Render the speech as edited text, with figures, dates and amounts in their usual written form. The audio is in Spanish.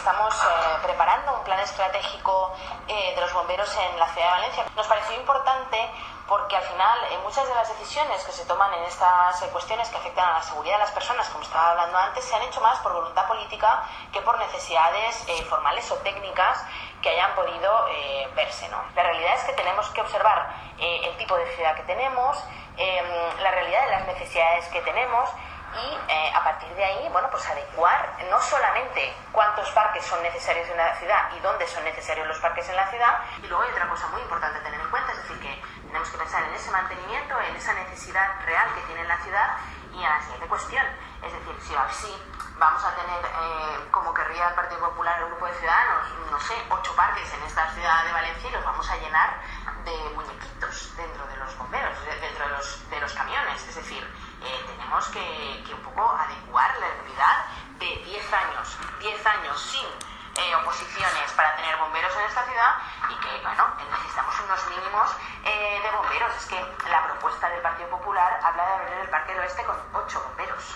estamos preparando un plan estratégico de los bomberos en la ciudad de Valencia. Nos pareció importante porque al final muchas de las decisiones que se toman en estas cuestiones que afectan a la seguridad de las personas, como estaba hablando antes, se han hecho más por voluntad política que por necesidades formales o técnicas que hayan podido verse, ¿no? La realidad es que tenemos que observar el tipo de ciudad que tenemos, la realidad de las necesidades que tenemos y a partir de ahí, bueno, pues adecuar no solamente cuántos parques son necesarios en la ciudad y dónde son necesarios los parques en la ciudad. Y luego hay otra cosa muy importante a tener en cuenta, es decir, que tenemos que pensar en ese mantenimiento, en esa necesidad real que tiene la ciudad y en la siguiente cuestión. Es decir, si así vamos a tener, como querría el Partido Popular, el grupo de ciudadanos, no sé, 8 parques en esta ciudad de Valencia y los vamos a llenar de muñequitos dentro de los bomberos, dentro de los camiones. Es decir, tenemos que un poco adecuar la realidad de 10 años sin oposiciones para tener bomberos en esta ciudad y que, bueno, necesitamos unos mínimos de bomberos. Es que la propuesta del Partido Popular habla de abrir el Parque del Oeste con 8 bomberos.